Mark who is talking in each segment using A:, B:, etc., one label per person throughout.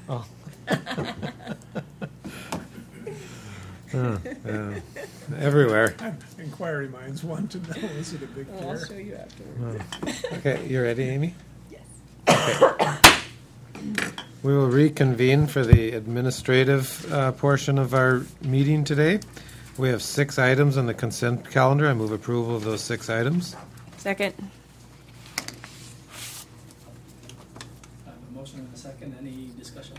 A: Oh. Everywhere.
B: Inquiry minds want to know, is it a big
C: Well, I'll
B: fair?
C: show you afterwards.
A: Okay, you ready, Amy?
C: Yes.
A: We will reconvene for the administrative portion of our meeting today. We have 6 items on the consent calendar. I move approval of those 6 items.
C: Second.
D: I have a motion and a second. Any discussion?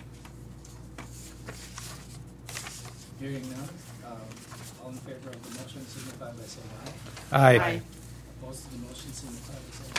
D: Hearing none. All in favor of the motion signify by saying aye.
A: Aye.
D: Opposed to the motion signify by saying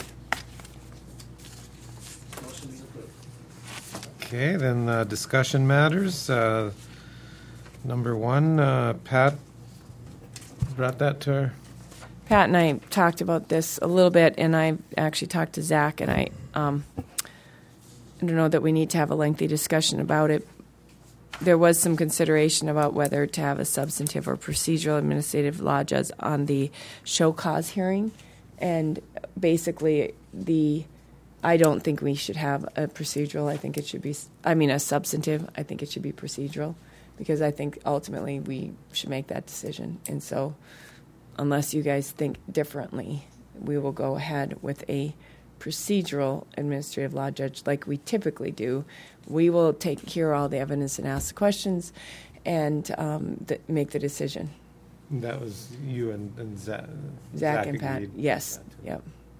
D: nay. Motion is approved.
A: Okay, then discussion matters. Number 1, Pat brought that to our...
C: Pat and I talked about this a little bit, and I actually talked to Zach, and I don't know that we need to have a lengthy discussion about it. There was some consideration about whether to have a substantive or procedural administrative law judge on the show cause hearing, and basically I don't think we should have a procedural. I think it should be, a substantive. I think it should be procedural, because I think ultimately we should make that decision. And so unless you guys think differently, we will go ahead with a procedural administrative law judge like we typically do. We will hear all the evidence and ask the questions and make the decision.
A: That was you and Zach.
C: Zach and Pat,
A: agreed.
C: yes, yep.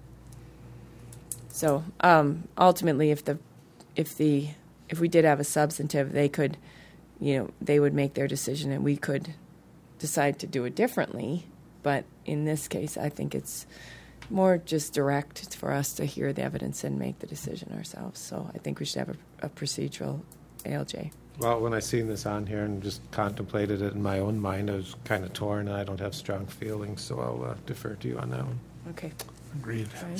C: So ultimately, if we did have a substantive, they could, they would make their decision, and we could decide to do it differently. But in this case, I think it's more just direct for us to hear the evidence and make the decision ourselves. So I think we should have a procedural ALJ.
A: Well, when I seen this on here and just contemplated it in my own mind, I was kind of torn, and I don't have strong feelings, so I'll defer to you on that one.
C: Okay.
B: Agreed.
C: Fine.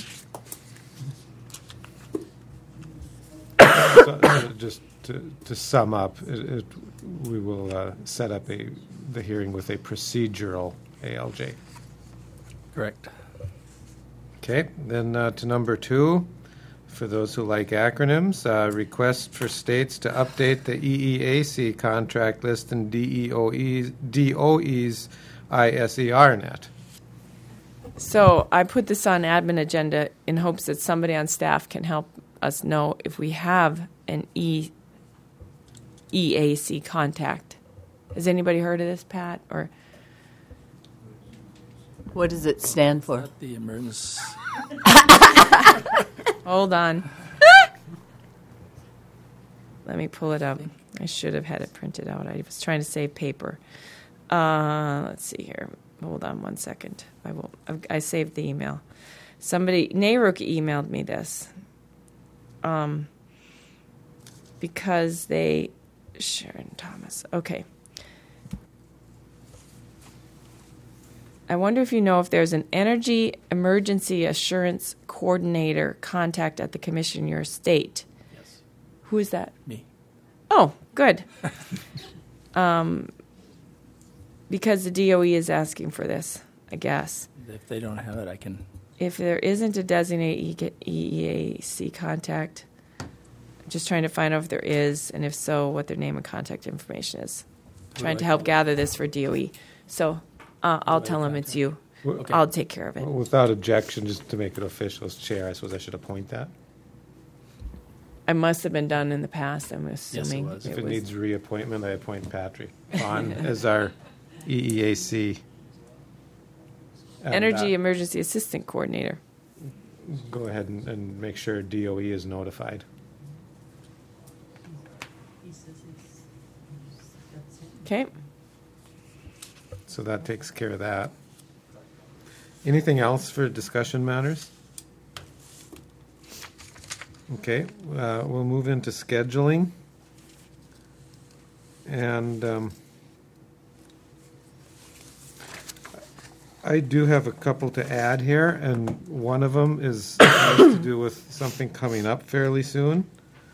A: So, just to sum up, we will set up the hearing with a procedural ALJ.
D: Correct.
A: Okay, then to number 2, for those who like acronyms, request for states to update the EEAC contract list and DOE's ISER net.
C: So I put this on admin agenda in hopes that somebody on staff can help us know if we have an EAC contact. Has anybody heard of this, Pat? Or
E: What does it stand for?
D: Not the emergency.
C: hold on. Let me pull it up. I should have had it printed out. I was trying to save paper. Let's see here. Hold on 1 second. I saved the email. NARUC emailed me this. Because Sharon Thomas. Okay. I wonder if you know if there's an Energy Emergency Assurance Coordinator contact at the commission in your state.
D: Yes.
C: Who is that?
D: Me.
C: Oh, good. Because the DOE is asking for this, I guess.
D: If they don't have it, I can.
C: If there isn't a designated EEAC contact, I'm just trying to find out if there is, and if so, what their name and contact information is. Trying to help gather this for DOE. So I'll tell them it's you.
D: Okay.
C: I'll take care of it.
A: Well, without objection, just to make it official as chair, I suppose I should appoint that.
C: I must have been done in the past, I'm assuming.
D: was.
A: If it needs reappointment, I appoint Patrick on as our EEAC.
C: Energy Emergency Assistant Coordinator.
A: Go ahead and make sure DOE is notified.
C: Okay.
A: So that takes care of that. Anything else for discussion matters? Okay, we'll move into scheduling. And I do have a couple to add here, and one of them has to do with something coming up fairly soon.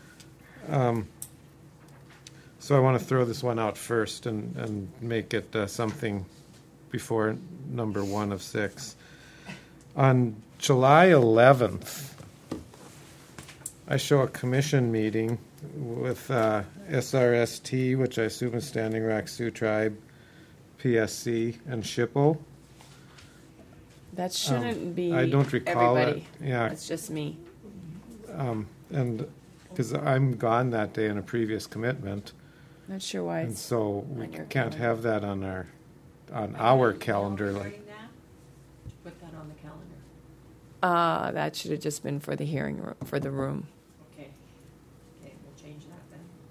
A: So I want to throw this one out first and make it something before number 1 of 6. On July 11th, I show a commission meeting with SRST, which I assume is Standing Rock Sioux Tribe, PSC, and SHPO.
C: That shouldn't be
A: I don't recall
C: everybody.
A: it. Yeah,
C: That's just me.
A: and because I'm gone that day on a previous commitment,
C: Not sure why
A: and
C: it's
A: so we
C: on your
A: can't
C: calendar.
A: have that on our calendar. Like,
E: Put that on the calendar.
C: That should have just been for the hearing for the room.
E: Okay. Okay, we'll change that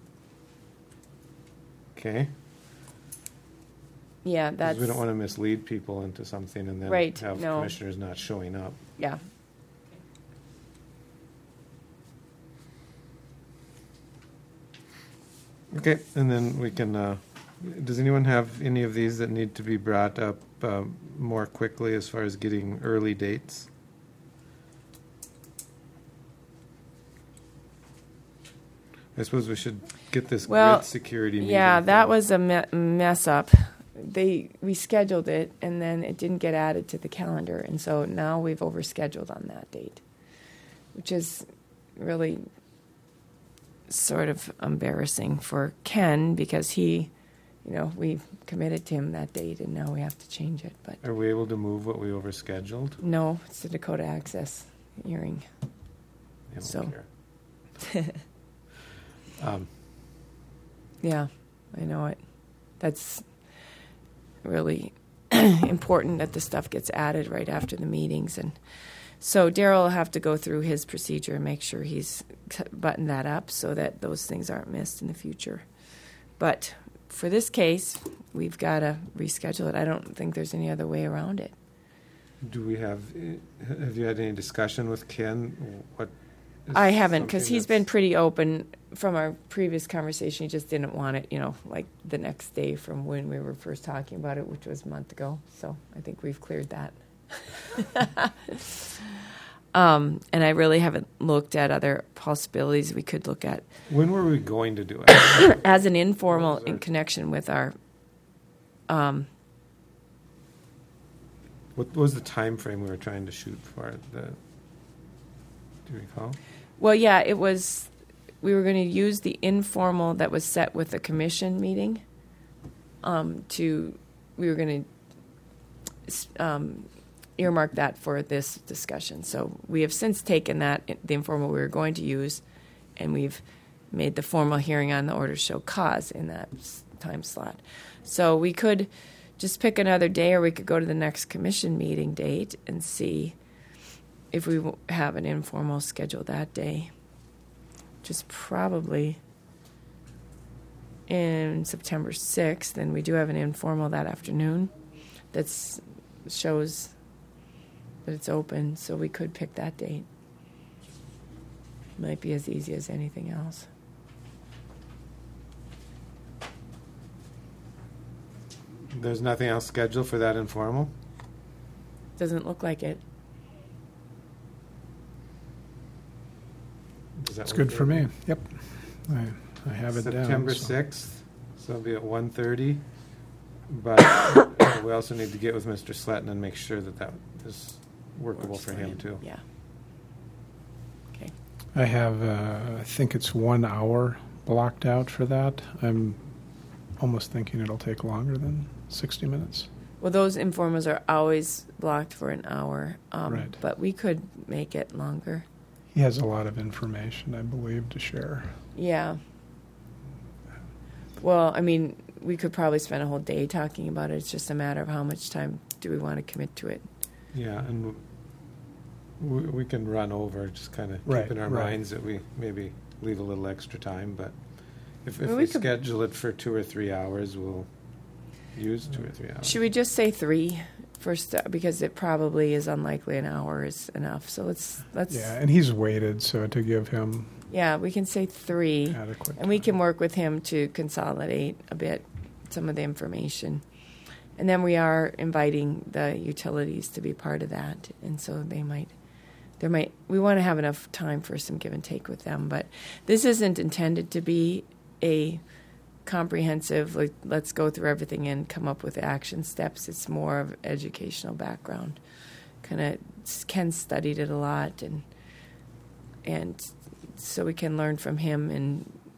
E: then.
A: okay,
C: Yeah,
A: 'cause
C: that's
A: we don't want to mislead people into something and then
C: Right,
A: have
C: no.
A: commissioners not showing up.
C: yeah.
A: Okay, and then we can, does anyone have any of these that need to be brought up more quickly as far as getting early dates? I suppose we should get this
C: Well,
A: grid security meeting.
C: Yeah, that
A: thing.
C: was a mess up. We scheduled it, and then it didn't get added to the calendar, and so now we've overscheduled on that date, which is really sort of embarrassing for Ken because we committed to him that date, and now we have to change it. But
A: Are we able to move what we overscheduled?
C: no, it's the Dakota Access hearing.
A: I don't
C: So.
A: care.
C: Yeah, I know it. That's really important that the stuff gets added right after the meetings. And so Daryl will have to go through his procedure and make sure he's buttoned that up so that those things aren't missed in the future. But for this case, we've got to reschedule it. I don't think there's any other way around it.
A: Do we have you had any discussion with Ken? What? is
C: I haven't, because
A: something
C: he's been
A: that's-
C: pretty open from our previous conversation. He just didn't want it, like the next day from when we were first talking about it, which was a month ago. So I think we've cleared that. And I really haven't looked at other possibilities we could look at
A: When were we going to do it?
C: as an informal
A: What was
C: in
A: it?
C: connection with our.
A: What was the time frame we were trying to shoot for? Do you recall?
C: Well, yeah, it was. We were going to use the informal that was set with the commission meeting. We were going to earmark that for this discussion. So we have since taken that, the informal we were going to use, and we've made the formal hearing on the order to show cause in that time slot. So we could just pick another day, or we could go to the next commission meeting date and see if we have an informal scheduled that day, which is probably in September 6th, and we do have an informal that afternoon that shows that it's open, so we could pick that date. Might be as easy as anything else.
A: There's nothing else scheduled for that informal?
C: Doesn't look like it.
A: Does that
B: It's
A: work
B: good for me.
A: you?
B: Yep. I have it down.
A: September
B: so-
A: 6th, so it'll be at 1:30. But we also need to get with Mr. Sletton and make sure that is workable
C: Works
A: for him too.
C: Yeah. Okay.
B: I have, I think it's 1 hour blocked out for that. I'm almost thinking it'll take longer than 60 minutes.
C: Well, those informals are always blocked for an hour,
B: Right.
C: but we could make it longer.
B: He has a lot of information, I believe, to share.
C: Yeah. Well, I mean, we could probably spend a whole day talking about it. It's just a matter of how much time do we want to commit to it.
A: Yeah, and we can run over, just kind of
B: Right,
A: keep in our
B: right.
A: minds that we maybe leave a little extra time. But if
C: Well,
A: we
C: we could-
A: schedule it for 2 or 3 hours, we'll use 2 or 3 hours.
C: Should we just say 3 first, because it probably is unlikely an hour is enough. So let's
B: Yeah, and he's waited, so to give him
C: yeah, we can say 3.
B: adequate
C: And we
B: time.
C: can work with him to consolidate a bit some of the information. And then we are inviting the utilities to be part of that. And so we want to have enough time for some give and take with them. But this isn't intended to be a comprehensive, like, let's go through everything and come up with action steps. It's more of educational background. Kind of, Ken studied it a lot, and so we can learn from him and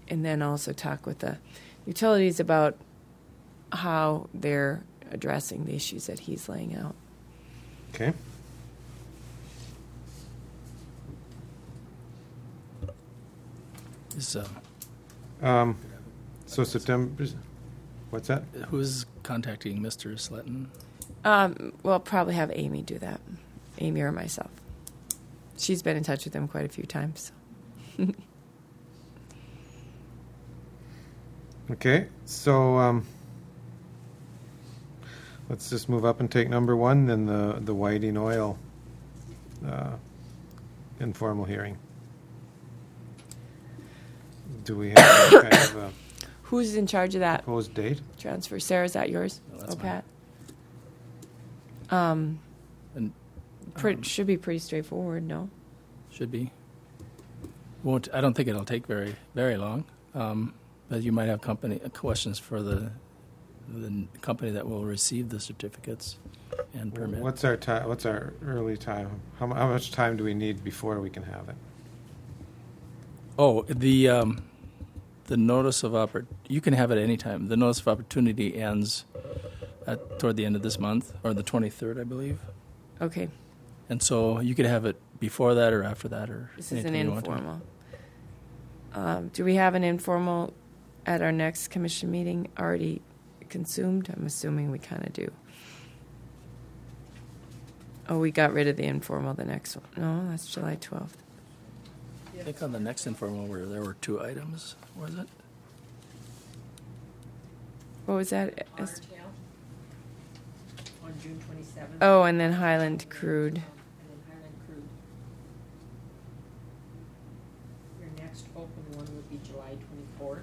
C: and then also talk with the utilities about how they're addressing the issues that he's laying out.
A: Okay.
D: Is,
A: So September, what's that?
D: who's contacting Mr. Sletton?
C: We'll probably have Amy do that, Amy or myself. She's been in touch with him quite a few times.
A: Okay, so let's just move up and take number one, then the Whiting Oil informal hearing. Do we have any kind of a
C: Who's in charge of that
A: proposed date?
C: transfer? Sarah, is that yours?
D: No, that's
C: Pat?
D: And
C: Should be pretty straightforward, no?
D: should be. I don't think it'll take very, very long. But you might have questions for the company that will receive the certificates and permit.
A: What's our time? What's our early time? How much time do we need before we can have it?
D: Oh, the notice of you can have it any time. The notice of opportunity ends toward the end of this month, or the 23rd, I believe.
C: Okay,
D: And so you could have it before that or after that, or
C: this is an
D: anything you want to.
C: informal. Do we have an informal at our next commission meeting already consumed? I'm assuming we kind of do. Oh, we got rid of the informal, the next one. No, that's July 12th.
D: I think on the next informal where there were 2 items, was it?
C: What was that?
E: RTL on June 27th.
C: Oh, and then Highland Crude.
E: And then Highland Crude. Your next open one would be July 24th.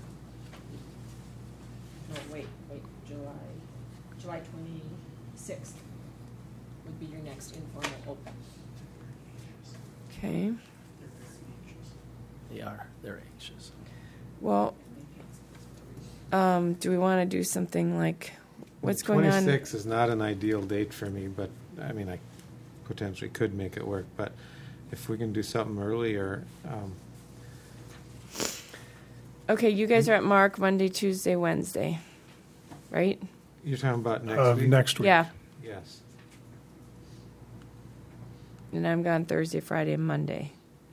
E: No, wait, July 26th would be your next informal open.
C: Okay.
D: They're anxious.
C: Well, do we want to do something like, what's going on?
A: 26 is not an ideal date for me, but I mean, I potentially could make it work. But if we can do something earlier,
C: Okay, you guys are at Mark Monday, Tuesday, Wednesday, right?
A: you're talking about next week?
B: Next week.
C: Yeah,
A: Yes.
C: and I'm gone Thursday, Friday, and Monday.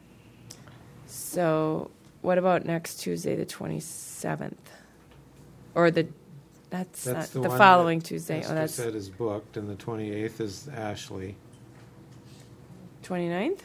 C: So what about next Tuesday, the 27th? Or that's not, the
A: one
C: following
A: that
C: Tuesday.
A: Esther
C: Oh, that's
A: said is booked, and the 28th is Ashley.
C: 29th?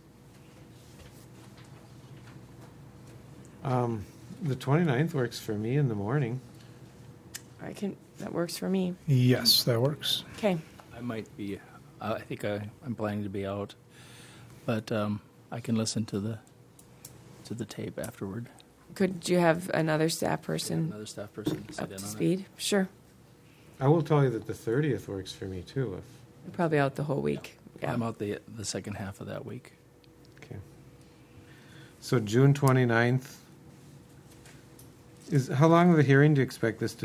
A: The 29th works for me in the morning.
C: That works for me.
B: Yes, that works.
C: Okay.
D: I might be. I think I'm planning to be out, but I can listen to the tape afterward.
C: Could you have another staff person
D: Another staff person to sit
C: up
D: in
C: to
D: on
C: speed? Sure.
A: I will tell you that the 30th works for me too.
C: You're probably out the whole week.
D: it.
C: Yeah.
D: I'm out the second half of that week.
A: Okay. So June 29th is how long of a hearing do you expect this to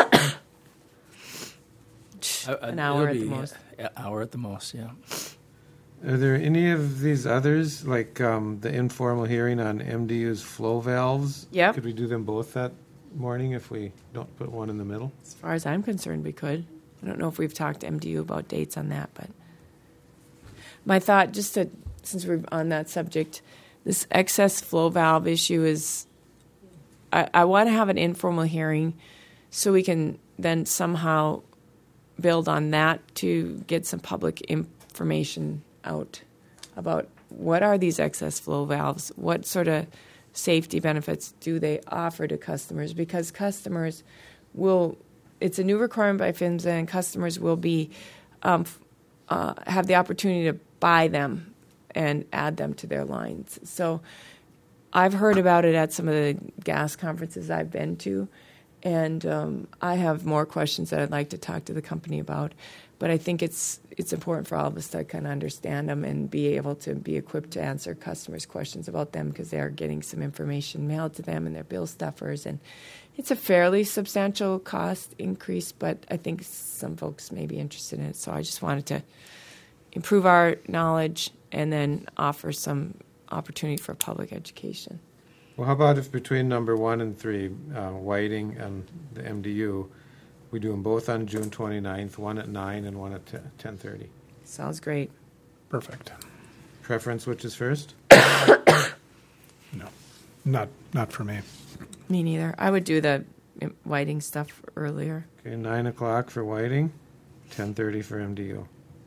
A: be?
C: An hour at the
D: It'll be
C: most.
D: An hour at the most, yeah.
A: Are there any of these others, like the informal hearing on MDU's flow valves?
C: Yep.
A: Could we do them both that morning if we don't put one in the middle?
C: As far as I'm concerned, we could. I don't know if we've talked to MDU about dates on that, but my thought, since we're on that subject, this excess flow valve issue is, I want to have an informal hearing so we can then somehow build on that to get some public information out about what are these excess flow valves, what sort of safety benefits do they offer to customers, because customers will, it's a new requirement by PHMSA, and customers will be have the opportunity to buy them and add them to their lines. So I've heard about it at some of the gas conferences I've been to, and I have more questions that I'd like to talk to the company about. But I think it's important for all of us to kind of understand them and be able to be equipped to answer customers' questions about them, because they are getting some information mailed to them and they're bill stuffers. And it's a fairly substantial cost increase, but I think some folks may be interested in it. So I just wanted to improve our knowledge and then offer some opportunity for public education.
A: Well, how about if between number 1 and 3, Whiting and the MDU, we do them both on June 29th, one at 9 and one at 10:30?
C: Sounds great.
B: Perfect.
A: Preference, which is first?
B: No, not for me.
C: Me neither. I would do the Whiting stuff earlier.
A: Okay, 9 o'clock for Whiting, 10:30 for MDU.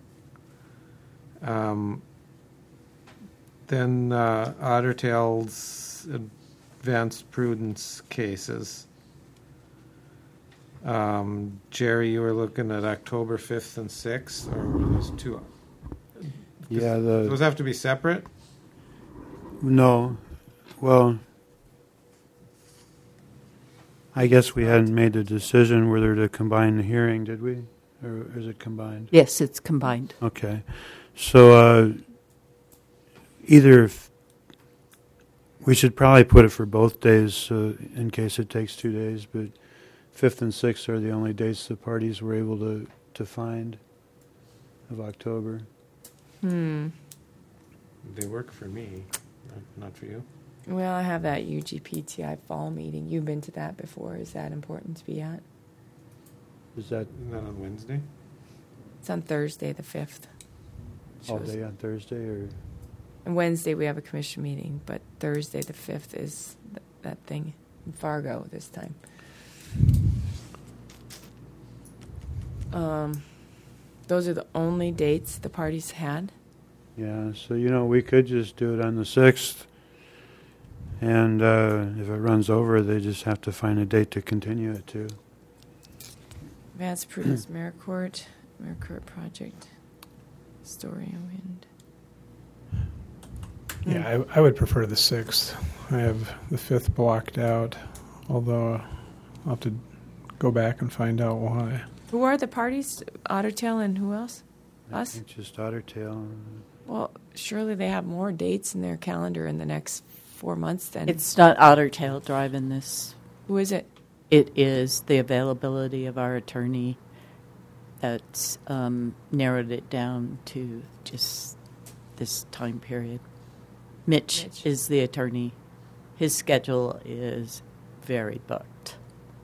A: Then Otter Tail's advanced prudence cases. Jerry, you were looking at October 5th and 6th, or were those two?
F: Yeah,
A: Those have to be separate?
F: no. Well, I guess we hadn't made the decision whether to combine the hearing, did we? Or is it combined?
G: Yes, it's combined.
F: Okay. So either we should probably put it for both days in case it takes 2 days, but 5th and 6th are the only dates the parties were able to find of October.
A: They work for me, not for you.
C: Well, I have that UGPTI fall meeting. You've been to that before. Is that important to be at?
F: Is that
A: Isn't that on Wednesday?
C: It's on Thursday, the 5th.
F: all
C: Shows-
F: day on Thursday, or
C: And Wednesday we have a commission meeting, but Thursday the 5th is that thing in Fargo this time. Those are the only dates the parties had.
F: yeah? So we could just do it on the 6th, and if it runs over, they just have to find a date to continue it to.
C: Advanced Prudence, Mercourt Project, Astoria Wind.
B: Yeah, I would prefer the 6th. I have the 5th blocked out, although I'll have to go back and find out why.
C: Who are the parties? Otter Tail and who else?
F: I
C: Us?
F: think just Otter Tail.
C: Well, surely they have more dates in their calendar in the next 4 months then.
G: It's not Otter Tail driving this.
C: Who is it?
G: It is the availability of our attorney that's narrowed it down to just this time period. Mitch is the attorney. His schedule is very booked.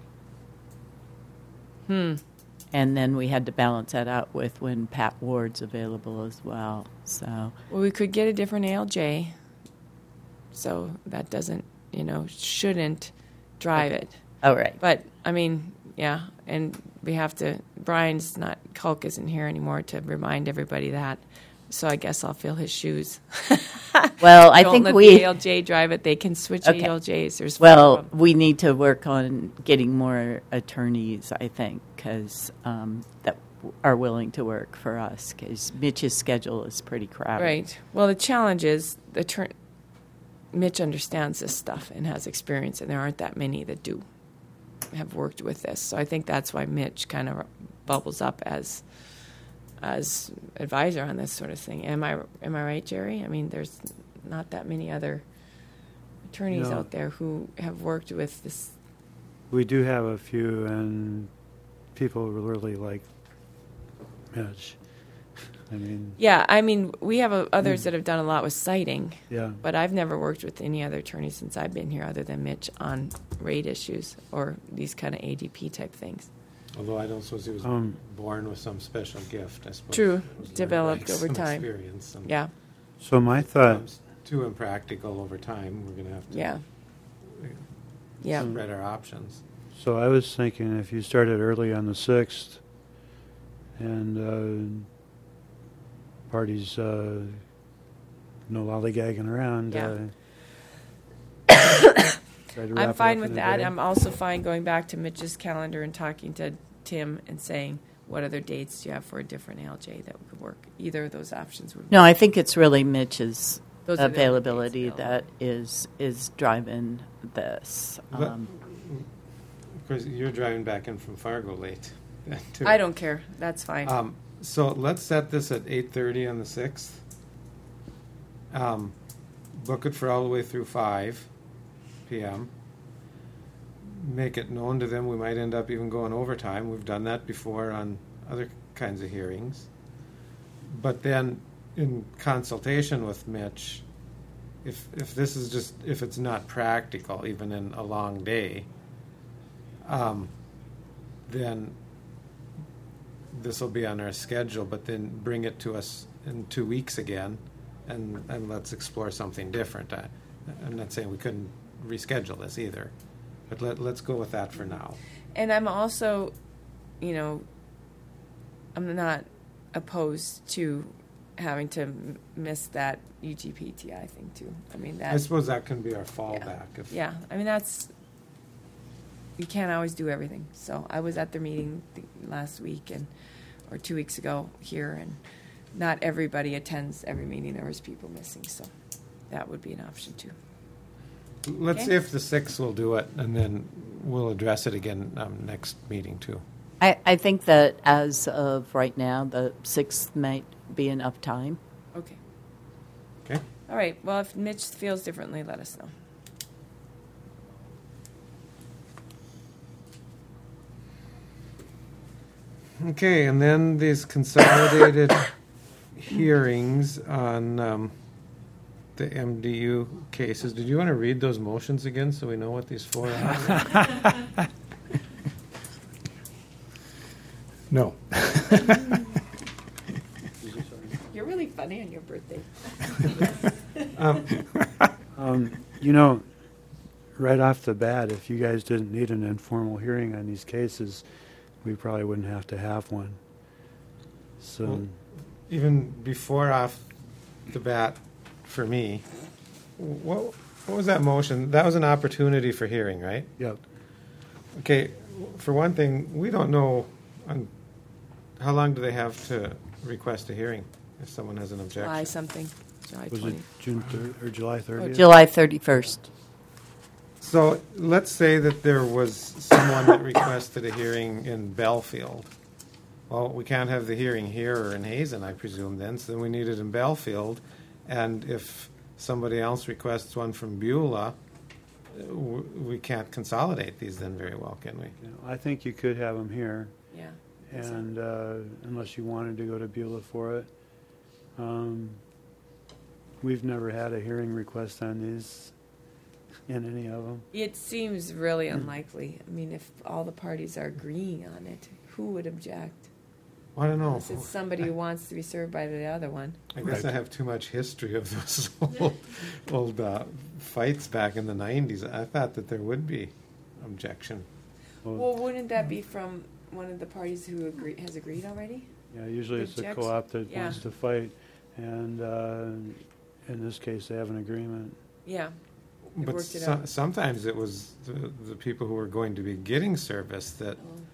G: And then we had to balance that out with when Pat Ward's available as well. So
C: Well, we could get a different ALJ, so that doesn't, shouldn't drive it.
G: all right.
C: But, I mean, yeah, and we have to, Culk isn't here anymore to remind everybody that, so I guess I'll fill his shoes.
G: Well, I
C: Don't
G: think
C: let
G: we
C: the ALJ drive it. They can switch
G: Okay.
C: ALJs. There's four
G: Well,
C: of 'em.
G: we need to work on getting more attorneys, I think, because that are willing to work for us, because Mitch's schedule is pretty crowded.
C: Right. Well, the challenge is Mitch understands this stuff and has experience, and there aren't that many that have worked with this. So I think that's why Mitch kind of bubbles up as advisor on this sort of thing. Am I right, Jerry? I mean, there's not that many other attorneys
F: No.
C: out there who have worked with this.
F: We do have a few, and people really like Mitch. I mean,
C: Yeah, I mean, we have others that have done a lot with citing,
F: yeah.
C: but I've never worked with any other attorney since I've been here other than Mitch on rate issues or these kind of ADP type things.
A: Although I don't suppose he was born with some special gift. I suppose
C: True.
A: it was learned
C: Developed
A: by
C: over
A: some
C: time.
A: Experience and
C: Yeah,
F: So my thought,
A: becomes too impractical over time. We're going to have to
C: yeah, yeah.
A: spread our options.
F: so I was thinking if you started early on the 6th, and parties no lollygagging around.
C: Yeah.
F: Try to wrap
C: I'm
F: it
C: fine
F: up
C: with
F: in a
C: that.
F: day.
C: I'm also fine going back to Mitch's calendar and talking to Tim and saying, what other dates do you have for a different ALJ that could work? Either of those options would.
G: No, I think it's really Mitch's
C: Those are the only
G: availability
C: dates
G: that
C: available.
G: is driving this.
A: But- Of course, you're driving back in from Fargo late. too.
C: I don't care. That's fine.
A: So let's set this at 8:30 on the 6th. Book it for all the way through 5 p.m. Make it known to them. We might end up even going overtime. We've done that before on other kinds of hearings. But then, in consultation with Mitch, if this is just, if it's not practical, even in a long day, then this will be on our schedule, but then bring it to us in 2 weeks again, and let's explore something different. I'm not saying we couldn't reschedule this either, but let's go with that for now.
C: And I'm also, I'm not opposed to having to miss that UGPTI thing too. I mean,
A: I suppose that can be our fallback.
C: Yeah, I mean, you can't always do everything. So I was at their meeting last week or 2 weeks ago here, and not everybody attends every meeting. There was people missing, so that would be an option too.
A: Let's
C: Okay.
A: see if the 6th will do it, and then we'll address it again next meeting too.
G: I think that as of right now, the 6th might be enough time.
C: Okay.
A: Okay.
C: All right. Well, if Mitch feels differently, let us know.
A: Okay, and then these consolidated hearings on the MDU cases. Did you want to read those motions again so we know what these four are?
B: No.
C: You're really funny on your birthday.
F: Right off the bat, if you guys didn't need an informal hearing on these cases, we probably wouldn't have to have one. So,
A: Well, even before off the bat, for me, what was that motion? That was an opportunity for hearing, right?
F: yep.
A: Okay, for one thing, we don't know how long do they have to request a hearing if someone has an objection.
C: July something. July
F: Was
C: 20.
F: it June 3rd or July 30th?
G: July 31st.
A: So let's say that there was someone that requested a hearing in Belfield. Well, we can't have the hearing here or in Hazen, I presume, then, so then we need it in Belfield. And if somebody else requests one from Beulah, we can't consolidate these then very well, can we?
F: I think you could have them here,
C: Yeah.
F: and unless you wanted to go to Beulah for it. We've never had a hearing request on these in any of them.
C: It seems really unlikely. I mean, if all the parties are agreeing on it, who would object?
A: I don't know.
C: Unless it's somebody who wants to be served by the other one.
A: I guess I have too much history of those old fights back in the 90s. I thought that there would be objection.
C: Well, wouldn't that be from one of the parties who has agreed already?
F: Yeah, usually it's a
C: Object?
F: co-op that
C: Yeah.
F: wants to fight, and in this case, they have an agreement.
C: Yeah. They
A: But
C: worked it out.
A: sometimes it was the people who were going to be getting service that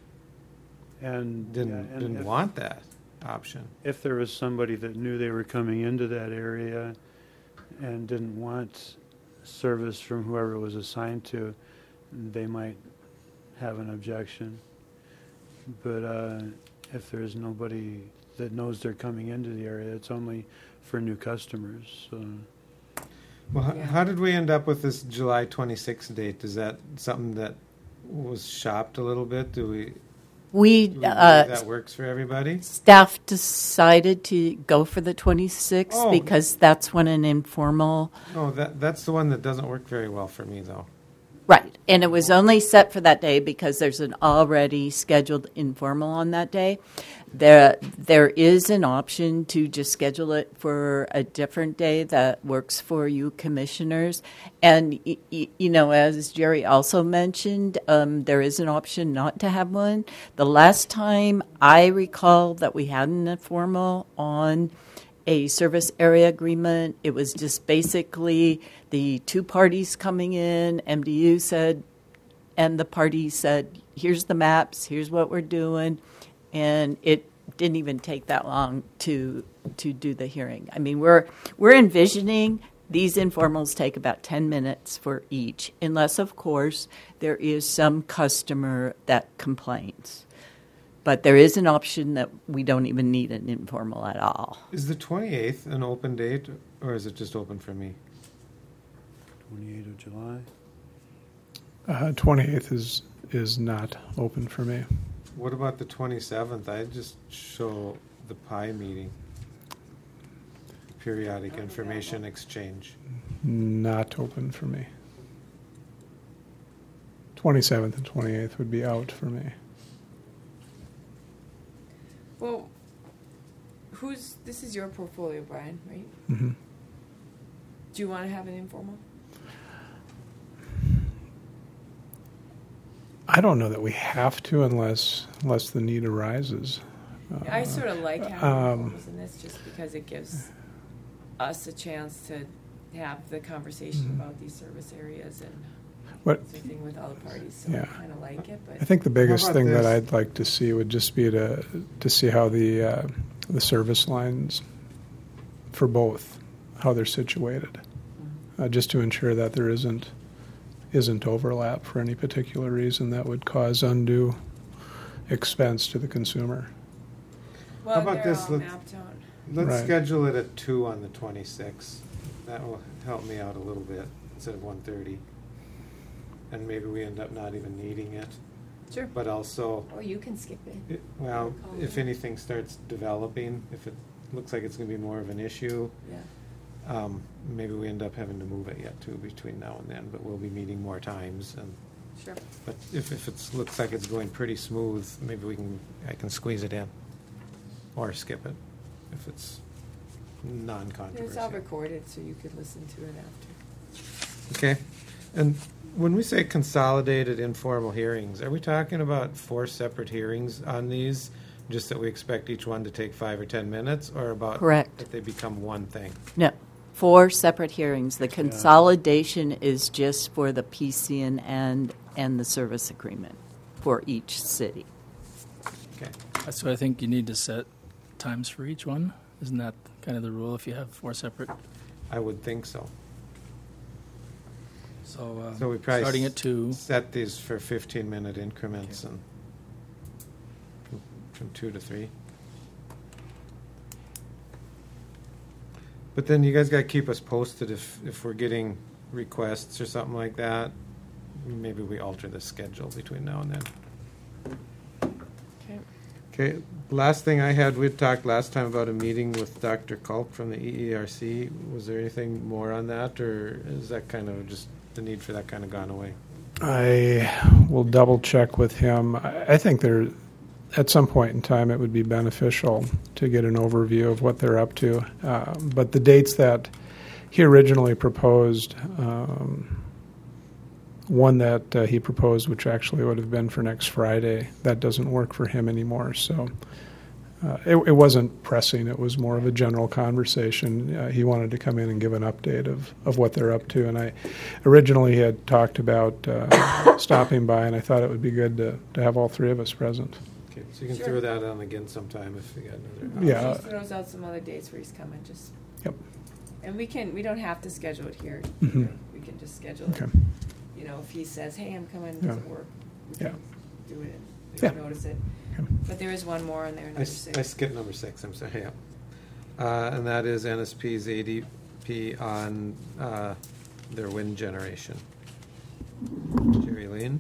F: And
A: didn't
F: if,
A: want that option.
F: if there was somebody that knew they were coming into that area and didn't want service from whoever it was assigned to, they might have an objection. But if there's nobody that knows they're coming into the area, it's only for new customers. So.
A: Well,
C: Yeah.
A: how did we end up with this July 26th date? Is that something that was shopped a little bit? Do we believe that works for everybody?
G: Staff decided to go for the 26th
A: Oh.
G: because that's when an informal,
A: No, that's the one that doesn't work very well for me, though.
G: right, and it was only set for that day because there's an already scheduled informal on that day. There is an option to just schedule it for a different day that works for you commissioners. And, as Jerry also mentioned, there is an option not to have one. The last time I recall that we had an informal on a service area agreement, it was just basically the two parties coming in, MDU said, and the party said, here's the maps, here's what we're doing. And it didn't even take that long to do the hearing. I mean, we're envisioning these informals take about 10 minutes for each, unless, of course, there is some customer that complains. But there is an option that we don't even need an informal at all.
A: Is the 28th an open date, or is it just open for me?
F: 28th of July.
B: 28th is not open for me.
A: What about the 27th? I just show the pie meeting. periodic information exchange.
B: Not open for me. 27th and 28th would be out for me.
C: Well, this is your portfolio, Brian, right?
B: Hmm.
C: Do you want to have an informal?
B: I don't know that we have to unless the need arises.
C: I sort of like having informals in this just because it gives us a chance to have the conversation about these service areas and something with all the parties. So
B: Yeah.
C: I kind of like it. But
B: I think the biggest
A: How about
B: thing that
A: this?
B: I'd like to see would just be to see how the service lines for both, how they're situated, just to ensure that there isn't overlap for any particular reason that would cause undue expense to the consumer.
C: well,
A: How about
C: they're
A: this?
C: all
A: Let's-
C: mapped out.
A: Let's
B: Right.
A: schedule it at 2 on the 26th. That will help me out a little bit instead of 1:30. And maybe we end up not even needing it.
C: Sure.
A: But also,
E: Or you can skip it.
A: well, if anything starts developing, if it looks like it's going to be more of an issue,
C: Yeah.
A: maybe we end up having to move it yet too between now and then. But we'll be meeting more times.
C: Sure.
A: But if it looks like it's going pretty smooth, maybe I can squeeze it in, or skip it if it's
C: It's all
A: non-controversial.
C: recorded, so you could listen to it after.
A: Okay, and when we say consolidated informal hearings, are we talking about 4 separate hearings on these? Just that we expect each one to take 5 or 10 minutes, or about
G: Correct.
A: that they become one thing?
G: No, 4 separate hearings. The consolidation is just for the PCN and the service agreement for each city.
A: Okay,
D: So I think you need to set times for each one. Isn't that kind of the rule if you have 4 separate?
A: I would think so.
D: So,
A: So we probably
D: starting at 2.
A: set these for 15-minute increments and from 2 to 3. But then you guys got to keep us posted if we're getting requests or something like that. Maybe we alter the schedule between now and then.
C: Okay.
A: Okay, last thing I had, we talked last time about a meeting with Dr. Culp from the EERC. Was there anything more on that, or is that kind of just the need for that kind of gone away?
B: I will double check with him. I think at some point in time it would be beneficial to get an overview of what they're up to. But the dates that he originally proposed, one that he proposed, which actually would have been for next Friday, that doesn't work for him anymore. So it wasn't pressing. It was more of a general conversation. He wanted to come in and give an update of what they're up to. And I originally had talked about stopping by, and I thought it would be good to have all 3 of us present.
A: Okay, so you can
C: Sure.
A: throw that on again sometime if you got another.
B: Yeah.
C: He throws out some other dates where he's coming, just.
B: Yep.
C: And we don't have to schedule it here.
B: Mhm.
C: We can just schedule it.
B: Okay.
C: You know, if he says, hey, I'm coming,
B: Yeah.
C: does it work? We
B: Yeah.
C: can do it, we
B: Yeah.
C: can notice it.
B: Okay.
C: But there is one more on there,
A: I
C: number 6.
A: skipped number 6, I'm sorry, yeah. And that is NSP's ADP on their wind generation. Jerry Lane?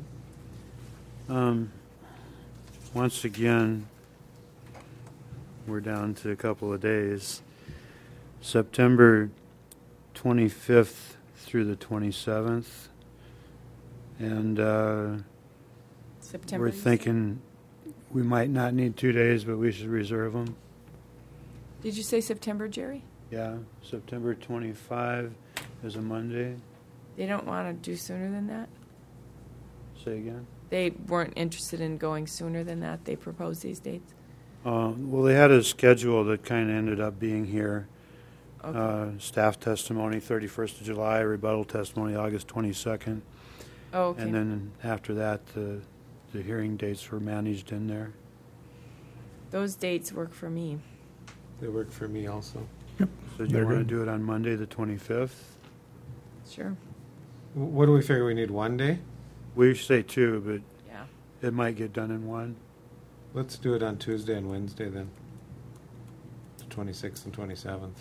F: Once again, we're down to a couple of days. September 25th through the 27th. And
C: September.
F: we're
C: you said?
F: thinking we might not need 2 days, but we should reserve them.
C: Did you say September, Jerry?
F: Yeah, September 25 is a Monday.
C: They don't want to do sooner than that?
F: Say again?
C: They weren't interested in going sooner than that? They proposed these dates?
F: Well, they had a schedule that kind of ended up being here.
C: Okay.
F: Staff testimony 31st of July, rebuttal testimony August 22nd.
C: Oh, okay.
F: And then after that, the hearing dates were managed in there.
C: Those dates work for me.
A: They work for me also.
F: So do
B: They're
F: you want to
B: good.
F: do it on Monday, the 25th?
C: Sure.
A: What do we figure, we need 1 day?
F: We say 2, but
C: Yeah.
F: it might get done in 1.
A: Let's do it on Tuesday and Wednesday then. The 26th and 27th.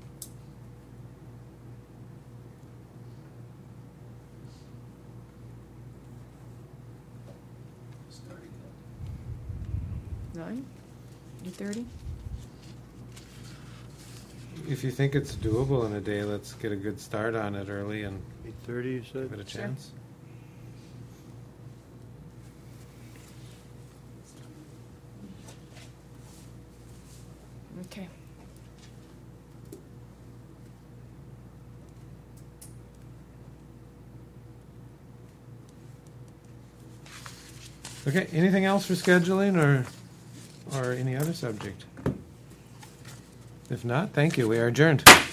D: Starting
C: 9? 8:30?
A: if you think it's doable in a day, let's get a good start on it early and
F: 8:30, you said?
A: give it a chance.
C: Okay.
A: Okay, anything else for scheduling or any other subject? If not, thank you. We are adjourned.